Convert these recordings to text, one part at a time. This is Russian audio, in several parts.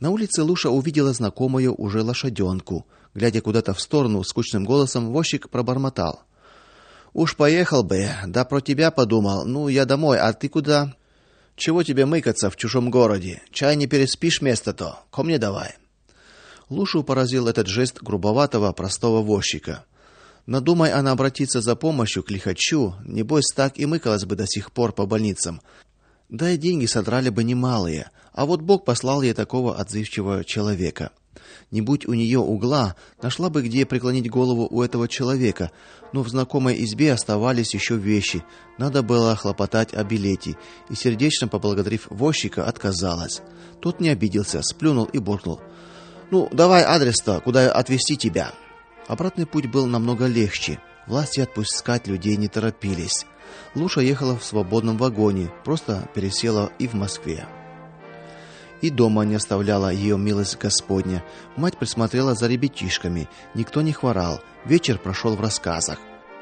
На улице Луша увидела знакомую уже лошаденку. Глядя куда-то в сторону, скучным голосом возчик пробормотал: "Уж поехал бы, да про тебя подумал. Ну, я домой, а ты куда? Чего тебе мыкаться в чужом городе? Чай не переспишь место-то? Ко мне давай". Лушу поразил этот жест грубоватого, простого возчика. Надумай она обратиться за помощью к лихачу, небось так и мыкалась бы до сих пор по больницам. Да и деньги содрали бы немалые, а вот Бог послал ей такого отзывчивого человека. Не будь у нее угла, нашла бы где преклонить голову у этого человека, но в знакомой избе оставались еще вещи. Надо было хлопотать о билете, и сердечно поблагодарив возчика, отказалась. Тот не обиделся, сплюнул и буркнул: "Ну, давай адрес-то, куда отвезти тебя". Обратный путь был намного легче. Власти отпускать людей не торопились. Луша ехала в свободном вагоне, просто пересела и в Москве. И дома не оставляла ее милость Господня. Мать присмотрела за ребятишками, никто не хворал. Вечер прошел в рассказах.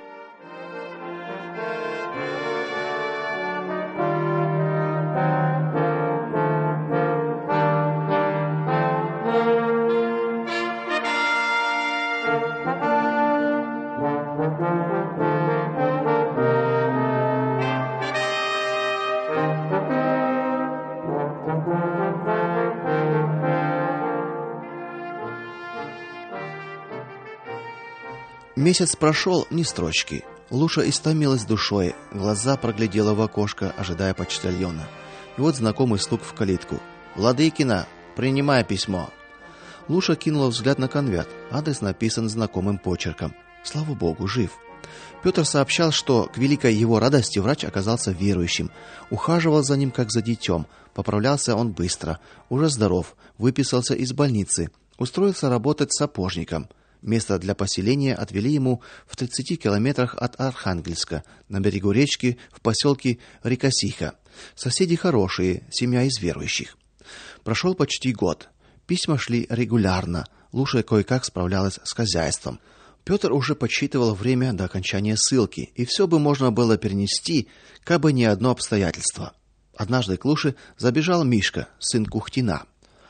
Месяц прошел, ни строчки. Луша истомилась душой, глаза проглядела в окошко, ожидая почтальона. И вот знакомый стук в калитку. "Владыкина, принимай письмо". Луша кинула взгляд на конверт. Адрес написан знакомым почерком. Слава богу, жив. Петр сообщал, что к великой его радости врач оказался верующим, ухаживал за ним как за детем. Поправлялся он быстро, уже здоров, выписался из больницы, устроился работать сапожником. Место для поселения отвели ему в 30 километрах от Архангельска, на берегу речки, в поселке Рикосиха. Соседи хорошие, семья из верующих. Прошел почти год. Письма шли регулярно. Луша кое-как справлялась с хозяйством. Петр уже подсчитывал время до окончания ссылки, и все бы можно было перенести, кабы не одно обстоятельство. Однажды к Луше забежал Мишка, сын Кухтина.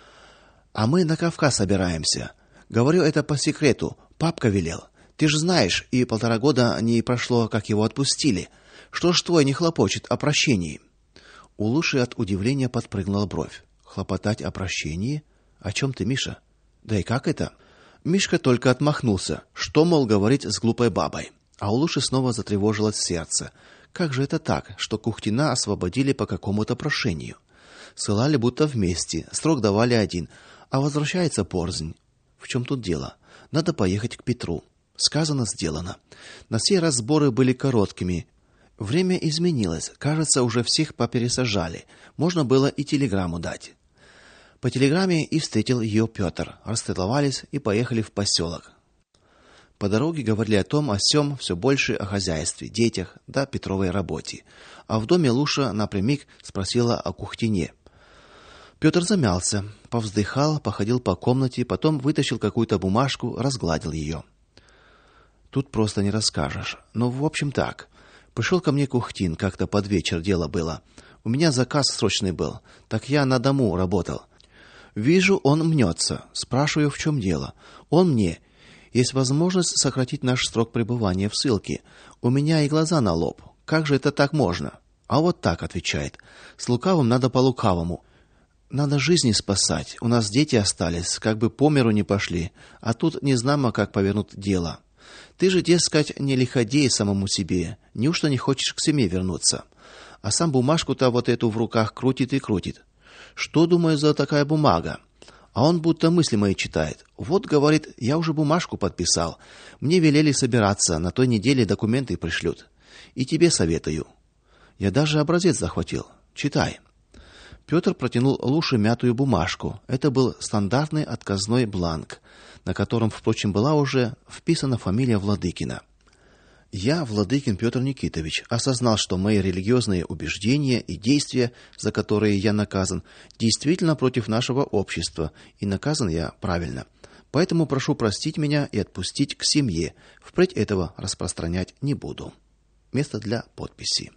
"А мы на Кавказ собираемся. Говорю это по секрету, папка велел. Ты же знаешь, и 1,5 года не прошло, как его отпустили. Что ж твой не хлопочет о прощении?" У Луши от удивления подпрыгнула бровь. "Хлопотать о прощении? О чем ты, Миша? Да и как это?" Мишка только отмахнулся. Что, мол, говорить с глупой бабой? А у Луши снова затревожилось сердце. Как же это так, что Кухтина освободили по какому-то прошению? Ссылали будто вместе, срок давали один, а возвращается порознь. В чем тут дело? Надо поехать к Петру. Сказано, сделано. На сей раз сборы были короткими. Время изменилось. Кажется, уже всех попересажали. Можно было и телеграмму дать. По телеграмме и встретил ее Петр. Расцеловались и поехали в поселок. По дороге говорили о том, о сём, все больше о хозяйстве, детях, да Петровой работе. А в доме Луша напрямик спросила о Кухтине. Петр замялся, повздыхал, походил по комнате, потом вытащил какую-то бумажку, разгладил ее. "Тут просто не расскажешь. Но в общем так. Пришел ко мне Кухтин, как-то под вечер дело было. У меня заказ срочный был, так я на дому работал. Вижу, он мнется. Спрашиваю, в чем дело. Он мне: есть возможность сократить наш срок пребывания в ссылке. У меня и глаза на лоб. Как же это так можно? А вот так, отвечает. С лукавым надо по лукавому. Надо жизни спасать. У нас дети остались, как бы по миру не пошли, а тут не знамо, как повернут дело. Ты же, дескать, не лиходей самому себе. Неужто не хочешь к семье вернуться? А сам бумажку-то вот эту в руках крутит и крутит. Что, думаю, за такая бумага? А он будто мысли мои читает. Вот, говорит, я уже бумажку подписал. Мне велели собираться, на той неделе документы пришлют. И тебе советую. Я даже образец захватил. Читай. Петр протянул Луше мятую бумажку. Это был стандартный отказной бланк, на котором, впрочем, была уже вписана фамилия Владыкина. Я, Владыкин Петр Никитович, осознал, что мои религиозные убеждения и действия, за которые я наказан, действительно против нашего общества, и наказан я правильно. Поэтому прошу простить меня и отпустить к семье. Впредь этого распространять не буду. Место для подписи.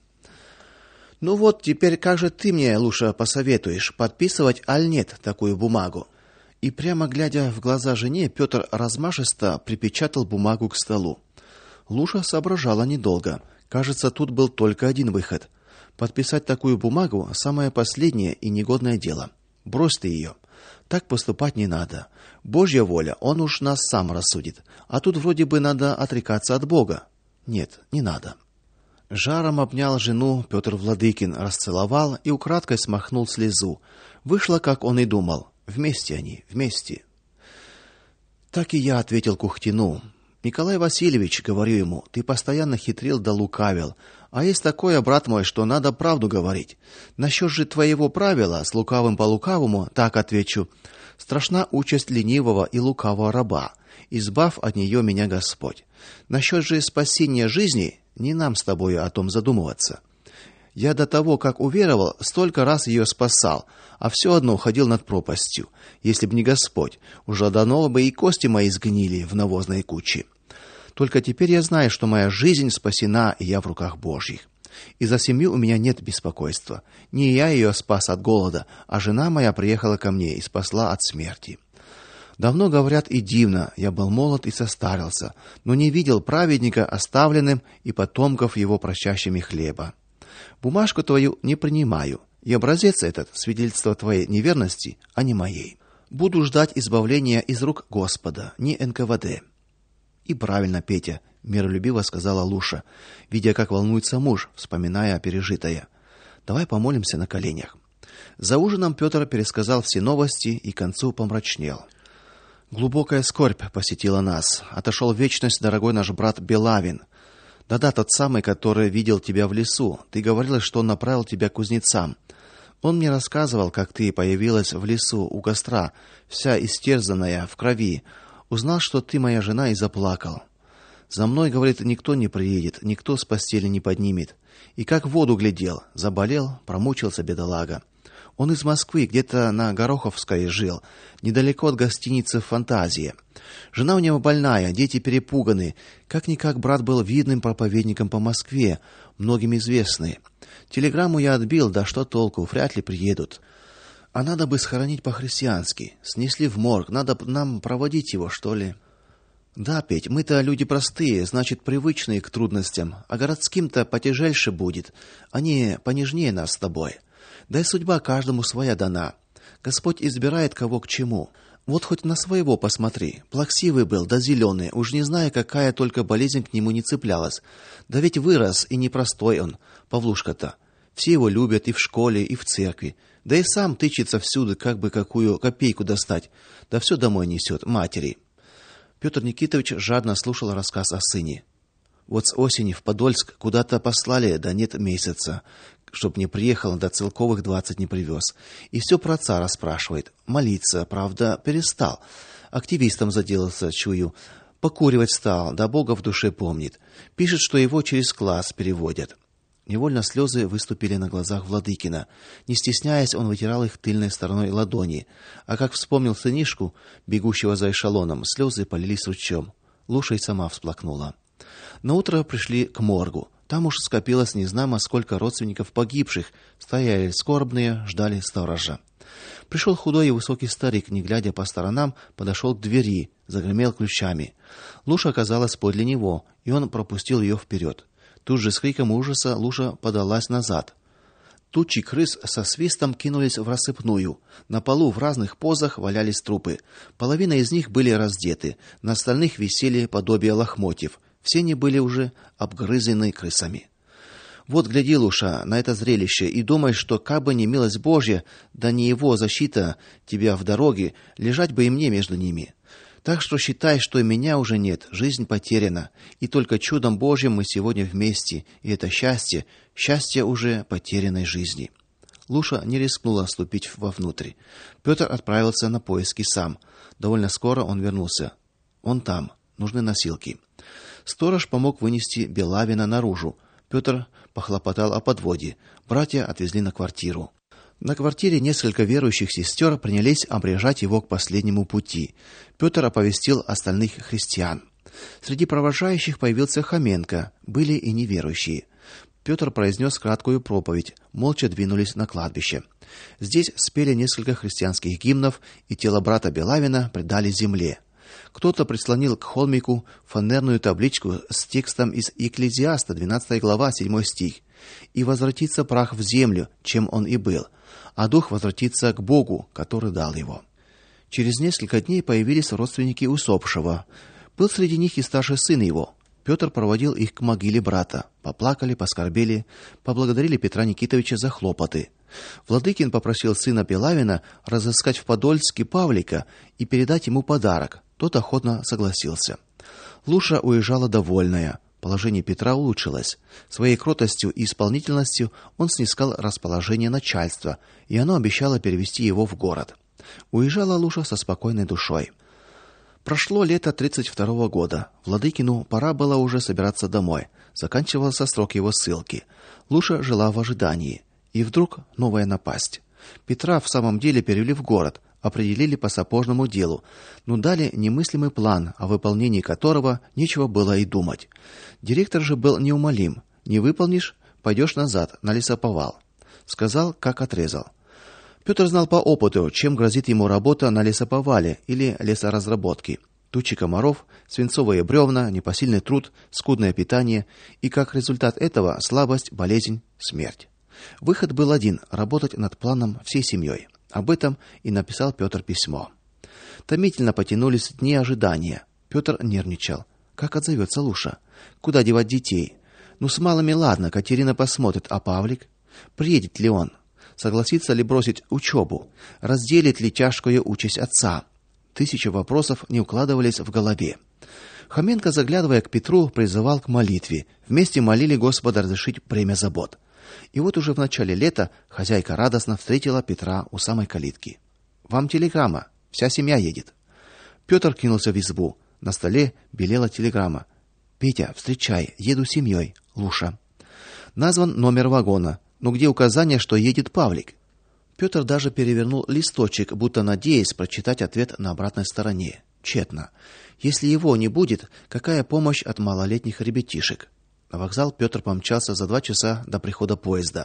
Ну вот, теперь как же ты мне, Луша, посоветуешь, подписывать аль нет такую бумагу? И прямо глядя в глаза жене, Петр размашисто припечатал бумагу к столу. Луша соображала недолго. Кажется, тут был только один выход. Подписать такую бумагу самое последнее и негодное дело. Брось ты ее. Так поступать не надо. Божья воля, он уж нас сам рассудит. А тут вроде бы надо отрекаться от Бога. Нет, не надо. Жаром обнял жену Петр Владыкин, расцеловал и украдкой смахнул слезу. Вышло, как он и думал. Вместе они, вместе. Так и я ответил Кухтину. Николай Васильевич, говорю ему, ты постоянно хитрил да лукавил. А есть такое, брат мой, что надо правду говорить. Насчет же твоего правила с лукавым по лукавому, так отвечу. Страшна участь ленивого и лукавого раба. Избав от нее меня Господь. Насчет же спасения жизни, не нам с тобою о том задумываться. Я до того, как уверовал, столько раз ее спасал, а все одно ходил над пропастью. Если б не Господь, уже давно бы и кости мои сгнили в навозной куче. Только теперь я знаю, что моя жизнь спасена, и я в руках Божьих. И за семью у меня нет беспокойства. Не я ее спас от голода, а жена моя приехала ко мне и спасла от смерти. Давно говорят и дивно, я был молод и состарился, но не видел праведника оставленным и потомков его просящими хлеба. Бумажку твою не принимаю, и образец этот свидетельство твоей неверности, а не моей. Буду ждать избавления из рук Господа, не НКВД. И правильно, Петя, миролюбиво сказала Луша, видя, как волнуется муж, вспоминая пережитое. Давай помолимся на коленях. За ужином Петр пересказал все новости и к концу помрачнел. Глубокая скорбь посетила нас. Отошел в вечность дорогой наш брат Белавин. Да-да, тот самый, который видел тебя в лесу. Ты говорила, что он направил тебя к кузнецам. Он мне рассказывал, как ты появилась в лесу у костра, вся истерзанная, в крови. Узнал, что ты моя жена, и заплакал. За мной, говорит, никто не приедет, никто с постели не поднимет. И как в воду глядел, заболел, промучился бедолага. Он из Москвы, где-то на Гороховской жил, недалеко от гостиницы «Фантазия». Жена у него больная, дети перепуганы. Как-никак брат был видным проповедником по Москве, многим известный. Телеграмму я отбил, да что толку, вряд ли приедут. А надо бы схоронить по-христиански. Снесли в морг, надо нам проводить его, что ли. Да, Петь, мы-то люди простые, значит, привычные к трудностям, а городским-то потяжельше будет. Они понежнее нас с тобой. Да и судьба каждому своя дана. Господь избирает кого к чему. Вот хоть на своего посмотри. Плаксивый был, да зеленый, уж не знаю, какая только болезнь к нему не цеплялась. Да ведь вырос, и непростой он, Павлушка-то. Все его любят и в школе, и в церкви. Да и сам тычется всюду, как бы какую копейку достать. Да все домой несет, матери. Петр Никитович жадно слушал рассказ о сыне. Вот с осени в Подольск куда-то послали, да нет месяца. Чтоб не приехал, до целковых 20 не привез. И все про отца расспрашивает. Молиться, правда, перестал. Активистом заделался, чую. Покуривать стал, да Бога в душе помнит. Пишет, что его через класс переводят. Невольно слезы выступили на глазах Владыкина. Не стесняясь, он вытирал их тыльной стороной ладони. А как вспомнил сынишку, бегущего за эшелоном, слезы полились ручьем. Луша и сама всплакнула. Наутро пришли к моргу. Там уж скопилось незнамо сколько родственников погибших, стояли скорбные, ждали сторожа. Пришел худой и высокий старик, не глядя по сторонам, подошел к двери, загремел ключами. Луша оказалась подле него, и он пропустил ее вперед. Тут же с криком ужаса Луша подалась назад. Тучи крыс со свистом кинулись в рассыпную. На полу в разных позах валялись трупы. Половина из них были раздеты, на остальных висели подобия лохмотьев. Все они были уже обгрызены крысами. Вот гляди, Луша, на это зрелище и думай, что кабы не милость Божья, да не его защита тебя в дороге, лежать бы и мне между ними. Так что считай, что и меня уже нет, жизнь потеряна, и только чудом Божьим мы сегодня вместе, и это счастье, счастье уже потерянной жизни. Луша не рискнула ступить вовнутрь. Петр отправился на поиски сам. Довольно скоро он вернулся. Он там, нужны носилки. Сторож помог вынести Белавина наружу. Петр похлопотал о подводе. Братья отвезли на квартиру. На квартире несколько верующих сестер принялись обрежать его к последнему пути. Петр оповестил остальных христиан. Среди провожающих появился Хоменко, были и неверующие. Петр произнес краткую проповедь, молча двинулись на кладбище. Здесь спели несколько христианских гимнов, и тело брата Белавина предали земле. Кто-то прислонил к холмику фанерную табличку с текстом из Екклезиаста, 12 глава, 7 стих. «И возвратится прах в землю, чем он и был, а дух возвратится к Богу, который дал его». Через несколько дней появились родственники усопшего. Был среди них и старший сын его. Петр проводил их к могиле брата. Поплакали, поскорбели, поблагодарили Петра Никитовича за хлопоты. Владыкин попросил сына Белавина разыскать в Подольске Павлика и передать ему подарок. Тот охотно согласился. Луша уезжала довольная. Положение Петра улучшилось. Своей кротостью и исполнительностью он снискал расположение начальства, и оно обещало перевести его в город. Уезжала Луша со спокойной душой. Прошло лето 32-го года. Владыкину пора было уже собираться домой. Заканчивался срок его ссылки. Луша жила в ожидании. И вдруг новая напасть. Петра в самом деле перевели в город, определили по сапожному делу, но дали немыслимый план, о выполнении которого нечего было и думать. Директор же был неумолим. Не выполнишь — пойдешь назад, на лесоповал. Сказал, как отрезал. Петр знал по опыту, чем грозит ему работа на лесоповале или лесоразработке. Тучи комаров, свинцовые бревна, непосильный труд, скудное питание и, как результат этого, слабость, болезнь, смерть. Выход был один — работать над планом всей семьей. Об этом и написал Петр письмо. Томительно потянулись дни ожидания. Петр нервничал. Как отзовется Луша? Куда девать детей? Ну, с малыми ладно, Катерина посмотрит, а Павлик? Приедет ли он? Согласится ли бросить учебу? Разделит ли тяжкую участь отца? Тысячи вопросов не укладывались в голове. Хоменко, заглядывая к Петру, призывал к молитве. Вместе молили Господа разрешить бремя забот. И вот уже в начале лета хозяйка радостно встретила Петра у самой калитки. «Вам телеграмма. Вся семья едет». Петр кинулся в избу. На столе белела телеграмма. «Петя, встречай, еду с семьей. Луша». Назван номер вагона, но где указание, что едет Павлик? Петр даже перевернул листочек, будто надеясь прочитать ответ на обратной стороне. Тщетно. Если его не будет, какая помощь от малолетних ребятишек? На вокзал Петр помчался за 2 часа до прихода поезда.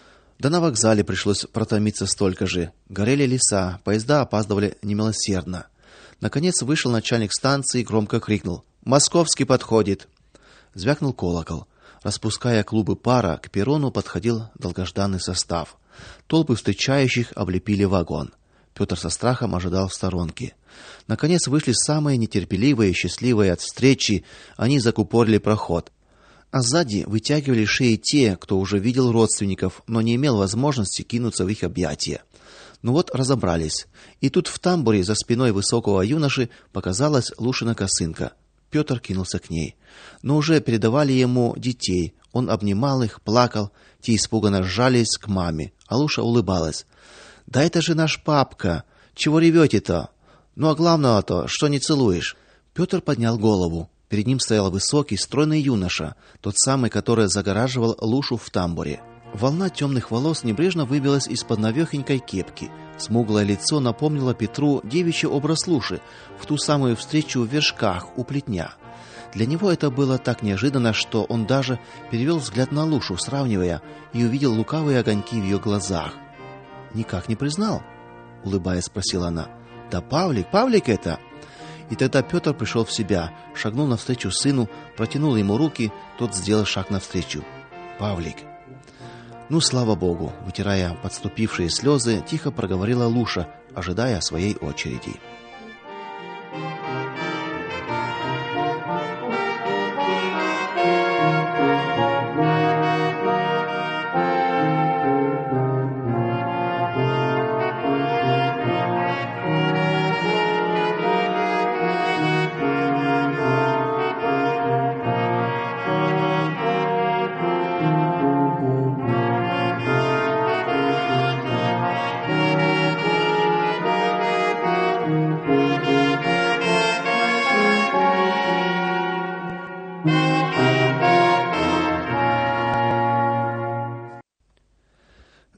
Да на вокзале пришлось протомиться столько же. Горели леса, поезда опаздывали немилосердно. Наконец вышел начальник станции и громко крикнул: «Московский подходит!» Звякнул колокол. Распуская клубы пара, к перрону подходил долгожданный состав. Толпы встречающих облепили вагон. Петр со страхом ожидал в сторонке. Наконец вышли самые нетерпеливые и счастливые от встречи. Они закупорили проход. А сзади вытягивали шеи те, кто уже видел родственников, но не имел возможности кинуться в их объятия. Ну вот разобрались. И тут в тамбуре за спиной высокого юноши показалась Лушина косынка. Петр кинулся к ней. Но уже передавали ему детей. Он обнимал их, плакал. Те испуганно сжались к маме. А Луша улыбалась. «Да это же наш папка! Чего ревете-то? Ну а главного-то, что не целуешь?» Петр поднял голову. Перед ним стоял высокий, стройный юноша, тот самый, который загораживал Лушу в тамбуре. Волна темных волос небрежно выбилась из-под навехонькой кепки. Смуглое лицо напомнило Петру девичий образ Луши в ту самую встречу в Вершках у плетня. Для него это было так неожиданно, что он даже перевел взгляд на Лушу, сравнивая, и увидел лукавые огоньки в ее глазах. «Никак не признал?» — улыбаясь, спросила она. «Да Павлик это!» И тогда Петр пришел в себя, шагнул навстречу сыну, протянул ему руки, тот сделал шаг навстречу. «Павлик!» «Ну, слава Богу!» — вытирая подступившие слезы, тихо проговорила Луша, ожидая своей очереди.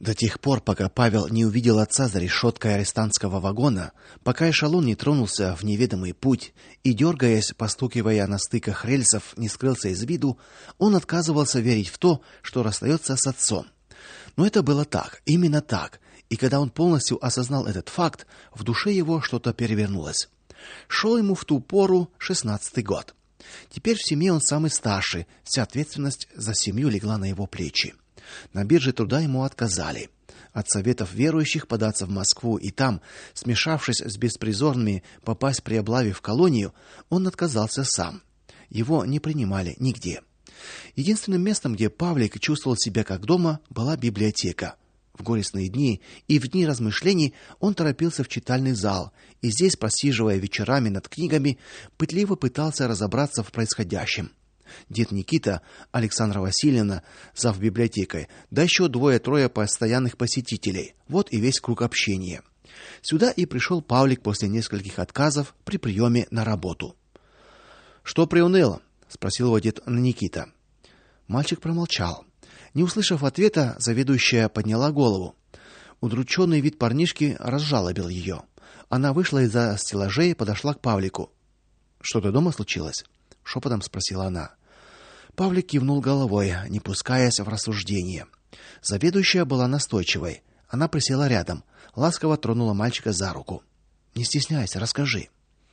До тех пор, пока Павел не увидел отца за решеткой арестантского вагона, пока эшелон не тронулся в неведомый путь и, дергаясь, постукивая на стыках рельсов, не скрылся из виду, он отказывался верить в то, что расстается с отцом. Но это было так, именно так. И когда он полностью осознал этот факт, в душе его что-то перевернулось. Шел ему в ту пору 16-й год. Теперь в семье он самый старший, вся ответственность за семью легла на его плечи. На бирже труда ему отказали. От советов верующих податься в Москву и там, смешавшись с беспризорными, попасть при облаве в колонию, он отказался сам. Его не принимали нигде. Единственным местом, где Павлик чувствовал себя как дома, была библиотека. В горестные дни и в дни размышлений он торопился в читальный зал и здесь, просиживая вечерами над книгами, пытливо пытался разобраться в происходящем. Дед Никита, Александра Васильевна, зав библиотекой, да еще двое-трое постоянных посетителей. Вот и весь круг общения. Сюда и пришел Павлик после нескольких отказов при приеме на работу. Что приуныл? Спросил его дед Никита. Мальчик промолчал. Не услышав ответа, заведующая подняла голову. Удрученный вид парнишки разжалобил ее. Она вышла из-за стеллажей и подошла к Павлику. Что-то дома случилось? Шепотом спросила она. Павлик кивнул головой, не пускаясь в рассуждение. Заведующая была настойчивой. Она присела рядом, ласково тронула мальчика за руку. Не стесняйся, расскажи.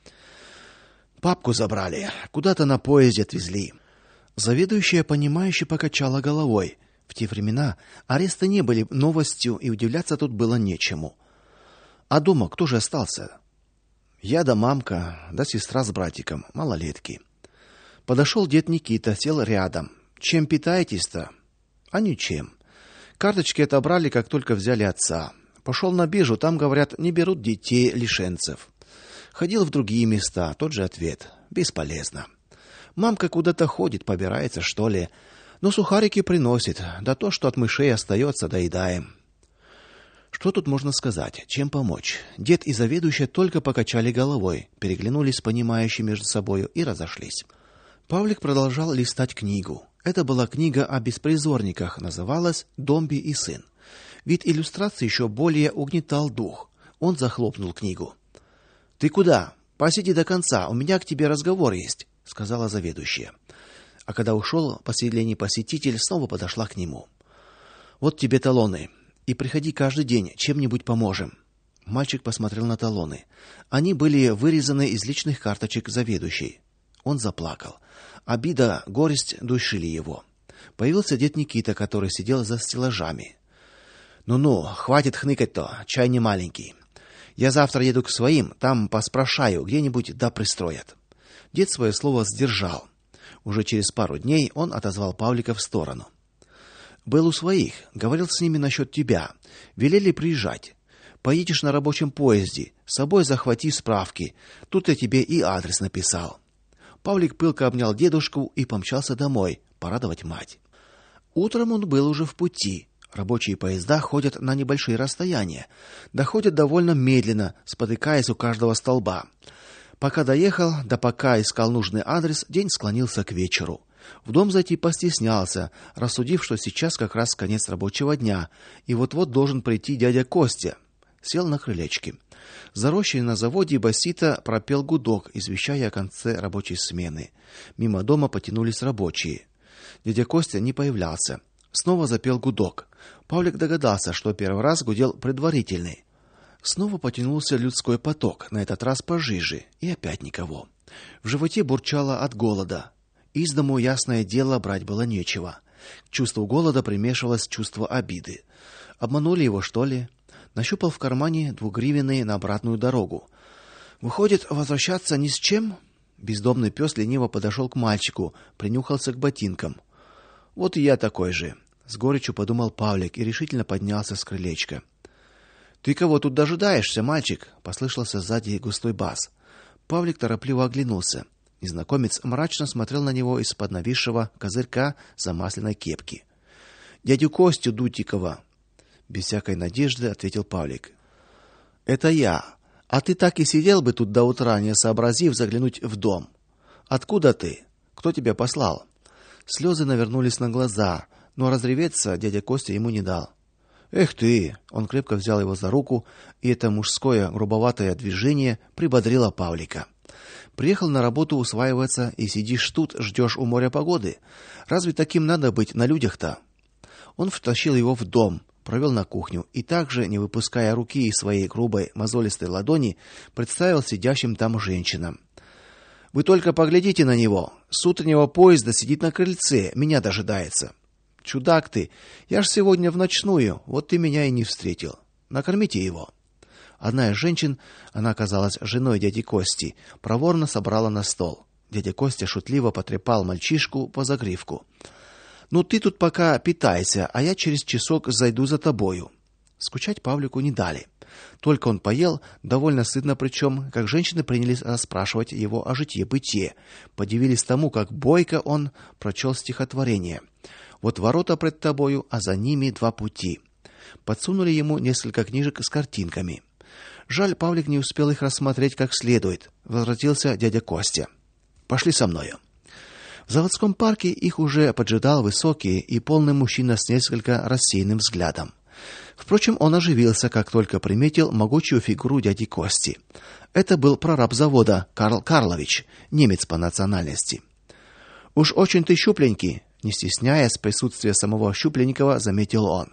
Папку забрали, куда-то на поезде отвезли. Заведующая понимающе покачала головой. В те времена аресты не были новостью, и удивляться тут было нечему. А дома кто же остался? Я да мамка, да сестра с братиком, малолетки. Подошел дед Никита, сел рядом. Чем питаетесь-то? А ничем. Карточки отобрали, как только взяли отца. Пошел на биржу, там, говорят, не берут детей лишенцев. Ходил в другие места, тот же ответ. Бесполезно. Мамка куда-то ходит, побирается, что ли. Но сухарики приносит, да то, что от мышей остается, доедаем. Что тут можно сказать? Чем помочь? Дед и заведующая только покачали головой, переглянулись понимающе между собою и разошлись. Павлик продолжал листать книгу. Это была книга о беспризорниках, называлась «Домби и сын». Вид иллюстрации еще более угнетал дух. Он захлопнул книгу. Ты куда? Посиди до конца, у меня к тебе разговор есть, сказала заведующая. А когда ушел последний посетитель, снова подошла к нему. Вот тебе талоны, и приходи каждый день, чем-нибудь поможем. Мальчик посмотрел на талоны. Они были вырезаны из личных карточек заведующей. Он заплакал. Обида, горесть душили его. Появился дед Никита, который сидел за стеллажами. Ну-ну, хватит хныкать-то, чай не маленький. Я завтра еду к своим, там поспрашаю, где-нибудь да пристроят. Дед свое слово сдержал. Уже через пару дней он отозвал Павлика в сторону. Был у своих, говорил с ними насчет тебя. Велели приезжать. Поедешь на рабочем поезде, с собой захвати справки. Тут я тебе и адрес написал. Павлик пылко обнял дедушку и помчался домой порадовать мать. Утром он был уже в пути. Рабочие поезда ходят на небольшие расстояния, доходят довольно медленно, спотыкаясь у каждого столба. Пока доехал, да пока искал нужный адрес, день склонился к вечеру. В дом зайти постеснялся, рассудив, что сейчас как раз конец рабочего дня, и вот-вот должен прийти дядя Костя. Сел на крылечке. За рощей на заводе басита пропел гудок, извещая о конце рабочей смены. Мимо дома потянулись рабочие. Дядя Костя не появлялся. Снова запел гудок. Павлик догадался, что первый раз гудел предварительный. Снова потянулся людской поток, на этот раз пожиже, и опять никого. В животе бурчало от голода. Из дому, ясное дело, брать было нечего. К чувству голода примешивалось чувство обиды. Обманули его, что ли? Нащупал в кармане 2-гривенные на обратную дорогу. Выходит, возвращаться ни с чем? Бездомный пес лениво подошел к мальчику, принюхался к ботинкам. Вот и я такой же, с горечью подумал Павлик и решительно поднялся с крылечка. Ты кого тут дожидаешься, мальчик? Послышался сзади густой бас. Павлик торопливо оглянулся. Незнакомец мрачно смотрел на него из-под нависшего козырька замасленной кепки. Дядю Костю Дутикова, без всякой надежды ответил Павлик. Это я. А ты так и сидел бы тут до утра, не сообразив заглянуть в дом. Откуда ты? Кто тебя послал? Слезы навернулись на глаза, но разреветься дядя Костя ему не дал. Эх ты, он крепко взял его за руку, и это мужское грубоватое движение прибодрило Павлика. Приехал на работу усваиваться и сидишь тут, ждешь у моря погоды. Разве таким надо быть на людях-то? Он втащил его в дом, провел на кухню и также, не выпуская руки из своей грубой мозолистой ладони, представил сидящим там женщинам. Вы только поглядите на него. С утреннего поезда сидит на крыльце, меня дожидается. Чудак ты. Я ж сегодня в ночную, вот ты меня и не встретил. Накормите его. Одна из женщин, она оказалась женой дяди Кости, проворно собрала на стол. Дядя Костя шутливо потрепал мальчишку по загривку. Ну ты тут пока питайся, а я через часок зайду за тобою. Скучать Павлику не дали. Только он поел, довольно сытно причем, как женщины принялись расспрашивать его о житье-бытие, подивились тому, как бойко он прочел стихотворение. Вот ворота пред тобою, а за ними два пути. Подсунули ему несколько книжек с картинками. Жаль, Павлик не успел их рассмотреть как следует. Возвратился дядя Костя. Пошли со мною. В заводском парке их уже поджидал высокий и полный мужчина с несколько рассеянным взглядом. Впрочем, он оживился, как только приметил могучую фигуру дяди Кости. Это был прораб завода Карл Карлович, немец по национальности. Уж очень ты щупленький, не стесняясь присутствия самого щупленького, заметил он.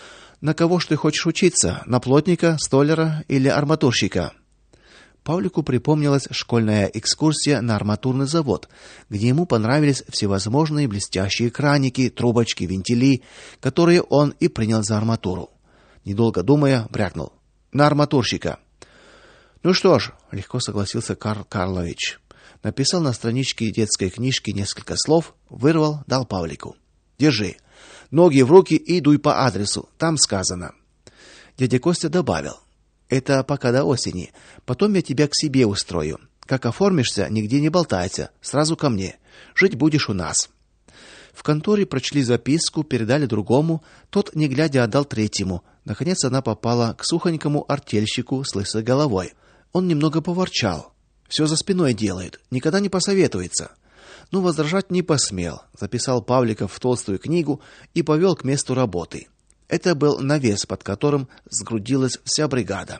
На кого ж ты хочешь учиться? На плотника, столяра или арматурщика? Павлику припомнилась школьная экскурсия на арматурный завод, где ему понравились всевозможные блестящие краники, трубочки, вентили, которые он и принял за арматуру. Недолго думая, брякнул: "На арматурщика". Ну что ж, легко согласился Карл Карлович. Написал на страничке детской книжки несколько слов, вырвал, дал Павлику. Держи. Ноги в руки и дуй по адресу, там сказано. Дядя Костя добавил: это пока до осени. Потом я тебя к себе устрою. Как оформишься, нигде не болтайся, сразу ко мне. Жить будешь у нас. В конторе прочли записку, передали другому, тот, не глядя, отдал третьему. Наконец она попала к сухонькому артельщику с лысой головой. Он немного поворчал. Все за спиной делает, никогда не посоветуется. Но возражать не посмел. Записал Павлика в толстую книгу и повел к месту работы. Это был навес, под которым сгрудилась вся бригада.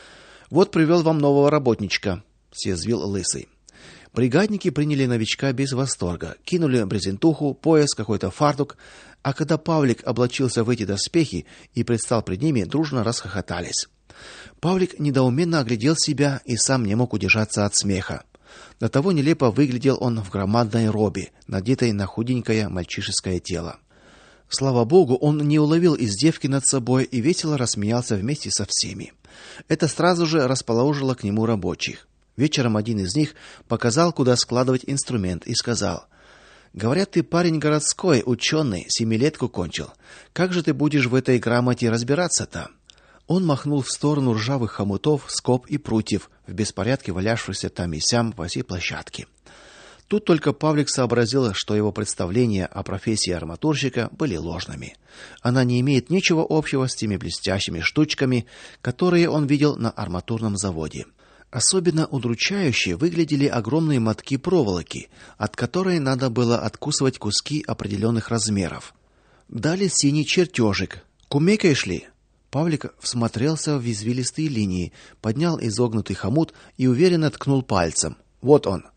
Вот привел вам нового работничка, съязвил лысый. Бригадники приняли новичка без восторга, кинули брезентуху, пояс, какой-то фартук, а когда Павлик облачился в эти доспехи и предстал пред ними, дружно расхохотались. Павлик недоуменно оглядел себя и сам не мог удержаться от смеха. До того нелепо выглядел он в громадной робе, надетой на худенькое мальчишеское тело. Слава богу, он не уловил издевки над собой и весело рассмеялся вместе со всеми. Это сразу же расположило к нему рабочих. Вечером один из них показал, куда складывать инструмент, и сказал: "Говорят, ты парень городской, ученый, 7-летку кончил. Как же ты будешь в этой грамоте разбираться-то?" Он махнул в сторону ржавых хомутов, скоб и прутьев, в беспорядке валявшихся там и сям по всей площадке. Тут только Павлик сообразил, что его представления о профессии арматурщика были ложными. Она не имеет ничего общего с теми блестящими штучками, которые он видел на арматурном заводе. Особенно удручающе выглядели огромные мотки проволоки, от которой надо было откусывать куски определенных размеров. Дали синий чертежик. Кумекаешь ли? Павлик всмотрелся в извилистые линии, поднял изогнутый хомут и уверенно ткнул пальцем. Вот он.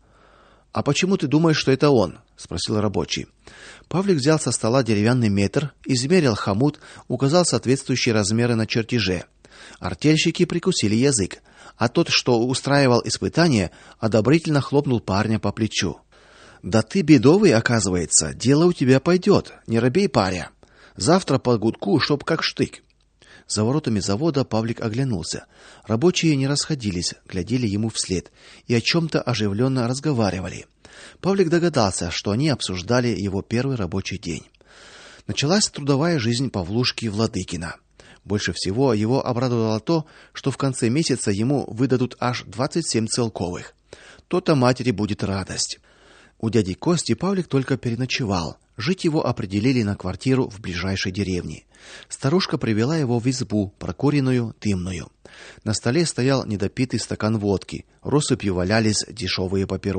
А почему ты думаешь, что это он? Спросил рабочий. Павлик взял со стола деревянный метр, измерил хомут, указал соответствующие размеры на чертеже. Артельщики прикусили язык, а тот, что устраивал испытание, одобрительно хлопнул парня по плечу. Да ты бедовый, оказывается, дело у тебя пойдет, не робей, паря. Завтра по гудку, чтоб как штык. За воротами завода Павлик оглянулся. Рабочие не расходились, глядели ему вслед и о чем то оживленно разговаривали. Павлик догадался, что они обсуждали его первый рабочий день. Началась трудовая жизнь Павлушки Владыкина. Больше всего его обрадовало то, что в конце месяца ему выдадут аж 27 целковых. То-то матери будет радость. У дяди Кости Павлик только переночевал. Жить его определили на квартиру в ближайшей деревне. Старушка привела его в избу, прокуренную, дымную. На столе стоял недопитый стакан водки, россыпью валялись дешевые папиросы.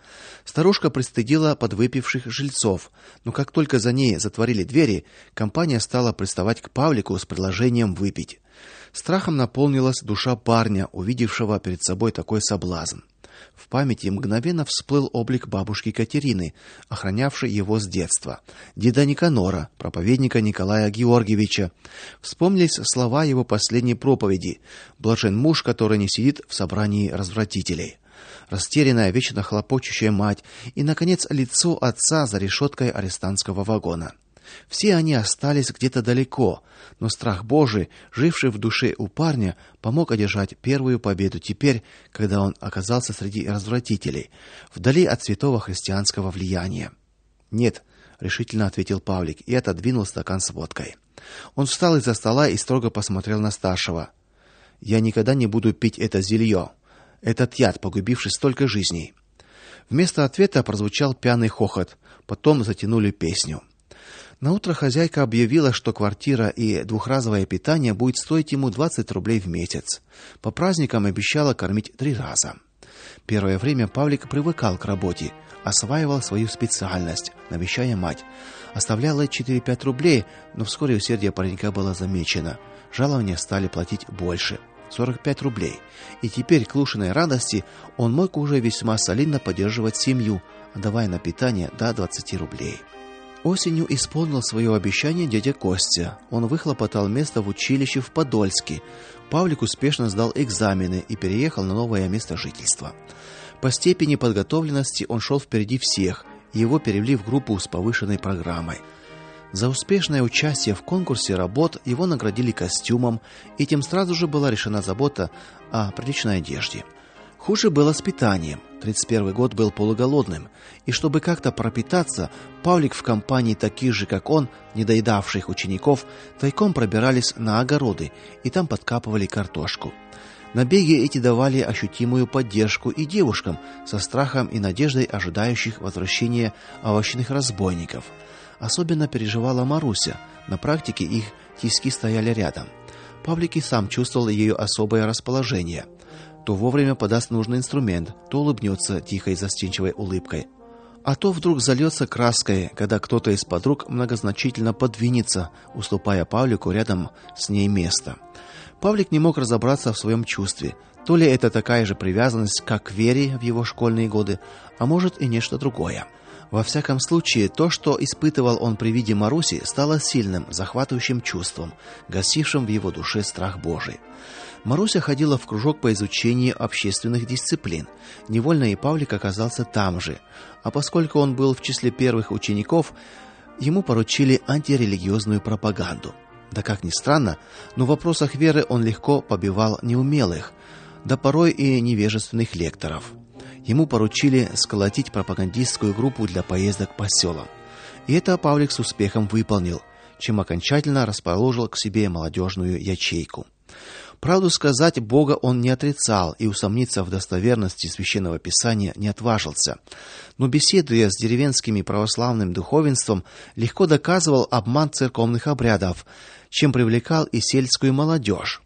Старушка пристыдила подвыпивших жильцов, но как только за ней затворили двери, компания стала приставать к Павлику с предложением выпить. Страхом наполнилась душа парня, увидевшего перед собой такой соблазн. В памяти мгновенно всплыл облик бабушки Катерины, охранявшей его с детства, деда Никанора, проповедника Николая Георгиевича. Вспомнились слова его последней проповеди: «Блажен муж, который не сидит в собрании развратителей». Растерянная, вечно хлопочущая мать и, наконец, лицо отца за решеткой арестантского вагона. Все они остались где-то далеко, но страх Божий, живший в душе у парня, помог одержать первую победу теперь, когда он оказался среди развратителей, вдали от святого христианского влияния. "Нет", решительно ответил Павлик и отодвинул стакан с водкой. Он встал из-за стола и строго посмотрел на старшего. "Я никогда не буду пить это зелье, этот яд, погубивший столько жизней". Вместо ответа прозвучал пьяный хохот, потом затянули песню. Наутро хозяйка объявила, что квартира и двухразовое питание будет стоить ему 20 рублей в месяц. По праздникам обещала кормить 3 раза. Первое время Павлик привыкал к работе, осваивал свою специальность, навещая мать. Оставляла 4-5 рублей, но вскоре усердие паренька было замечено. Жалования стали платить больше 45 рублей. И теперь к Лушиной радости он мог уже весьма солидно поддерживать семью, отдавая на питание до 20 рублей. Осенью исполнил свое обещание дядя Костя. Он выхлопотал место в училище в Подольске. Павлик успешно сдал экзамены и переехал на новое место жительства. По степени подготовленности он шел впереди всех, и его перевели в группу с повышенной программой. За успешное участие в конкурсе работ его наградили костюмом, и тем сразу же была решена забота о приличной одежде. Хуже было с питанием. 31 год был полуголодным, и чтобы как-то пропитаться, Павлик в компании таких же, как он, недоедавших учеников, тайком пробирались на огороды и там подкапывали картошку. Набеги эти давали ощутимую поддержку и девушкам, со страхом и надеждой ожидающих возвращения овощных разбойников. Особенно переживала Маруся. На практике их тиски стояли рядом. Павлик и сам чувствовал ее особое расположение. То вовремя подаст нужный инструмент, то улыбнется тихой застенчивой улыбкой, а то вдруг зальется краской, когда кто-то из подруг многозначительно подвинется, уступая Павлику рядом с ней место. Павлик не мог разобраться в своем чувстве. То ли это такая же привязанность, как к Вере в его школьные годы, а может и нечто другое. Во всяком случае, то, что испытывал он при виде Маруси, стало сильным, захватывающим чувством, гасившим в его душе страх Божий. Маруся ходила в кружок по изучению общественных дисциплин. Невольно и Павлик оказался там же. А поскольку он был в числе первых учеников, ему поручили антирелигиозную пропаганду. Да как ни странно, но в вопросах веры он легко побивал неумелых, да порой и невежественных лекторов. Ему поручили сколотить пропагандистскую группу для поездок по селам. И это Павлик с успехом выполнил, чем окончательно расположил к себе молодежную ячейку. Правду сказать, Бога он не отрицал и усомниться в достоверности священного писания не отважился. Но беседуя с деревенским православным духовенством, легко доказывал обман церковных обрядов, чем привлекал и сельскую молодежь.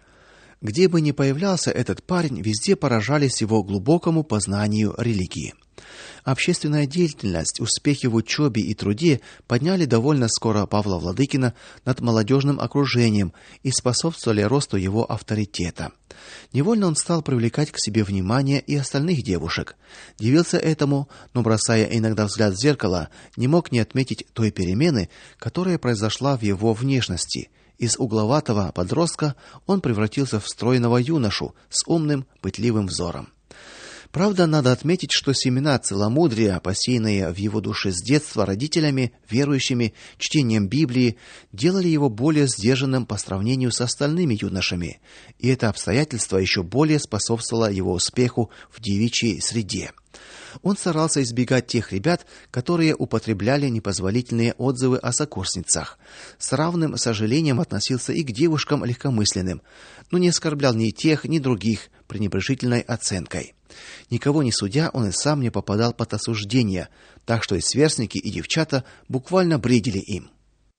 Где бы ни появлялся этот парень, везде поражались его глубокому познанию религии. Общественная деятельность, успехи в учебе и труде подняли довольно скоро Павла Владыкина над молодежным окружением и способствовали росту его авторитета. Невольно он стал привлекать к себе внимание и остальных девушек. Дивился этому, но, бросая иногда взгляд в зеркало, не мог не отметить той перемены, которая произошла в его внешности. Из угловатого подростка он превратился в стройного юношу с умным, пытливым взором. Правда, надо отметить, что семена целомудрия, посеянные в его душе с детства родителями, верующими, чтением Библии, делали его более сдержанным по сравнению с остальными юношами, и это обстоятельство еще более способствовало его успеху в девичьей среде. Он старался избегать тех ребят, которые употребляли непозволительные отзывы о сокурсницах. С равным сожалением относился и к девушкам легкомысленным, но не оскорблял ни тех, ни других пренебрежительной оценкой. Никого не судя, он и сам не попадал под осуждение, так что и сверстники, и девчата буквально бредили им.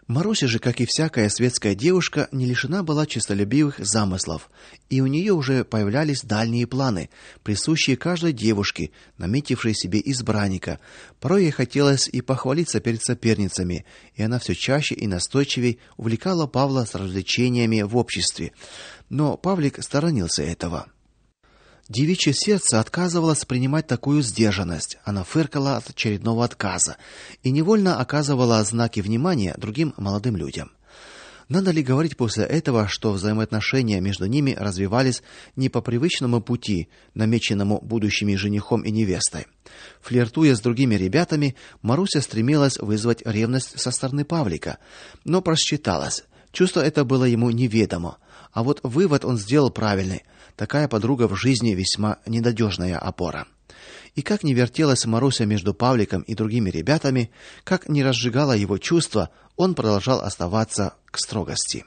Маруся же, как и всякая светская девушка, не лишена была честолюбивых замыслов, и у нее уже появлялись дальние планы, присущие каждой девушке, наметившей себе избранника. Порой ей хотелось и похвалиться перед соперницами, и она все чаще и настойчивее увлекала Павла с развлечениями в обществе. Но Павлик сторонился этого. Девичье сердце отказывалось принимать такую сдержанность. Она фыркала от очередного отказа и невольно оказывала знаки внимания другим молодым людям. Надо ли говорить после этого, что взаимоотношения между ними развивались не по привычному пути, намеченному будущими женихом и невестой? Флиртуя с другими ребятами, Маруся стремилась вызвать ревность со стороны Павлика, но просчиталась. Чувство это было ему неведомо, а вот вывод он сделал правильный. Такая подруга в жизни весьма ненадежная опора. И как ни вертелась Маруся между Павликом и другими ребятами, как ни разжигала его чувства, он продолжал оставаться к строгости.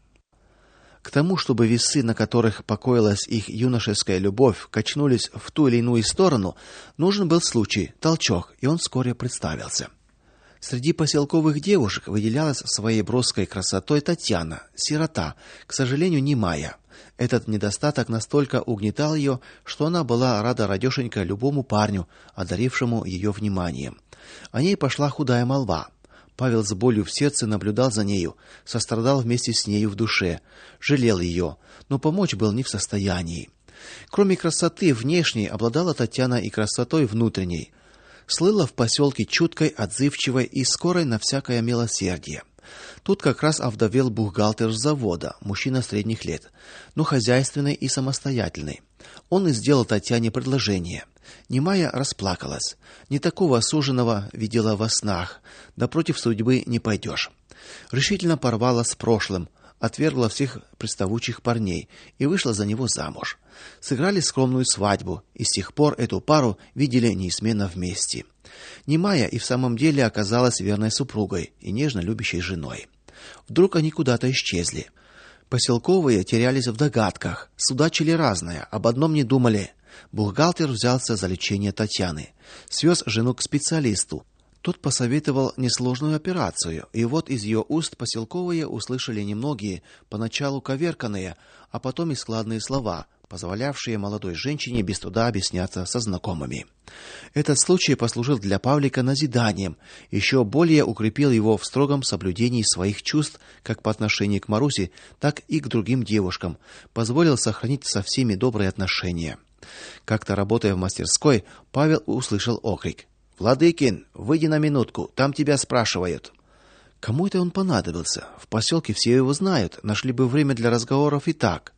К тому, чтобы весы, на которых покоилась их юношеская любовь, качнулись в ту или иную сторону, нужен был случай, толчок, и он вскоре представился. Среди поселковых девушек выделялась своей броской красотой Татьяна, сирота, к сожалению, немая. Этот недостаток настолько угнетал ее, что она была рада радешенько любому парню, одарившему ее вниманием. О ней пошла худая молва. Павел с болью в сердце наблюдал за нею, сострадал вместе с нею в душе, жалел ее, но помочь был не в состоянии. Кроме красоты внешней, обладала Татьяна и красотой внутренней. Слыла в поселке чуткой, отзывчивой и скорой на всякое милосердие. Тут как раз овдовел бухгалтер завода, мужчина средних лет, но хозяйственный и самостоятельный. Он и сделал Татьяне предложение. Немая расплакалась. Не такого суженого видела во снах, да против судьбы не пойдешь. Решительно порвала с прошлым, отвергла всех приставучих парней и вышла за него замуж. Сыграли скромную свадьбу, и с тех пор эту пару видели неизменно вместе. Немая и в самом деле оказалась верной супругой и нежно любящей женой. Вдруг они куда-то исчезли. Поселковые терялись в догадках, судачили разное, об одном не думали. Бухгалтер взялся за лечение Татьяны, свез жену к специалисту. Тот посоветовал несложную операцию, и вот из ее уст поселковые услышали немногие, поначалу коверканные, а потом и складные слова, позволявшие молодой женщине без труда объясняться со знакомыми. Этот случай послужил для Павлика назиданием, еще более укрепил его в строгом соблюдении своих чувств как по отношению к Марусе, так и к другим девушкам, позволил сохранить со всеми добрые отношения. Как-то работая в мастерской, Павел услышал окрик: «Владыкин, выйди на минутку, там тебя спрашивают». Кому это он понадобился? В поселке все его знают, нашли бы время для разговоров и так.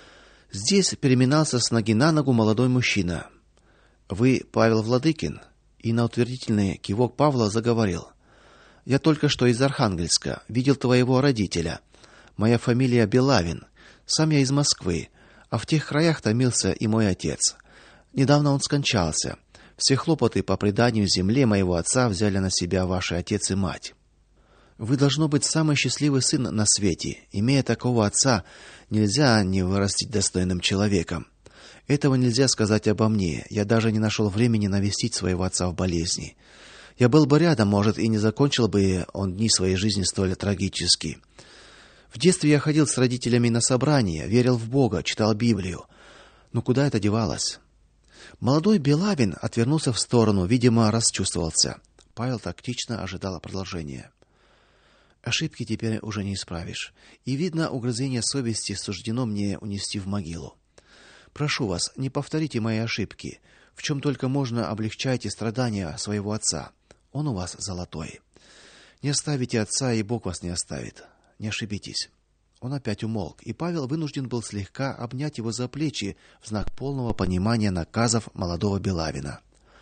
Здесь переминался с ноги на ногу молодой мужчина. «Вы Павел Владыкин?» И на утвердительный кивок Павла заговорил: «Я только что из Архангельска, видел твоего родителя. Моя фамилия Белавин. Сам я из Москвы, а в тех краях томился и мой отец. Недавно он скончался. Все хлопоты по преданию земле моего отца взяли на себя ваши отец и мать. Вы, должно быть, самый счастливый сын на свете. Имея такого отца, нельзя не вырастить достойным человеком. Этого нельзя сказать обо мне. Я даже не нашел времени навестить своего отца в болезни. Я был бы рядом, может, и не закончил бы он дни своей жизни столь трагически. В детстве я ходил с родителями на собрания, верил в Бога, читал Библию. Но куда это девалось?» Молодой Белавин отвернулся в сторону, видимо, расчувствовался. Павел тактично ожидал продолжения. «Ошибки теперь уже не исправишь, и, видно, угрызение совести суждено мне унести в могилу. Прошу вас, не повторите мои ошибки. В чем только можно, облегчайте страдания своего отца. Он у вас золотой. Не оставите отца, и Бог вас не оставит. Не ошибитесь». Он опять умолк, и Павел вынужден был слегка обнять его за плечи в знак полного понимания наказов молодого Белавина.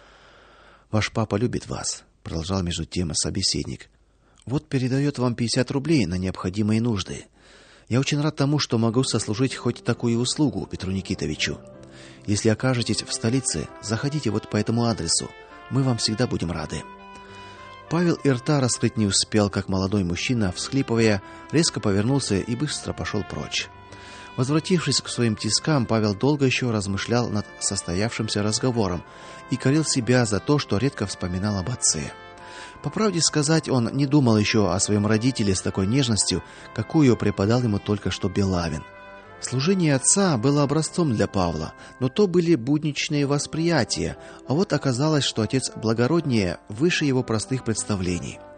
«Ваш папа любит вас», — продолжал между тем собеседник. «Вот передает вам 50 рублей на необходимые нужды. Я очень рад тому, что могу сослужить хоть такую услугу Петру Никитовичу. Если окажетесь в столице, заходите вот по этому адресу. Мы вам всегда будем рады». Павел и рта раскрыть не успел, как молодой мужчина, всхлипывая, резко повернулся и быстро пошел прочь. Возвратившись к своим тискам, Павел долго еще размышлял над состоявшимся разговором и корил себя за то, что редко вспоминал об отце. По правде сказать, он не думал еще о своем родителе с такой нежностью, какую преподал ему только что Белавин. Служение отца было образцом для Павла, но то были будничные восприятия, а вот оказалось, что отец благороднее, выше его простых представлений.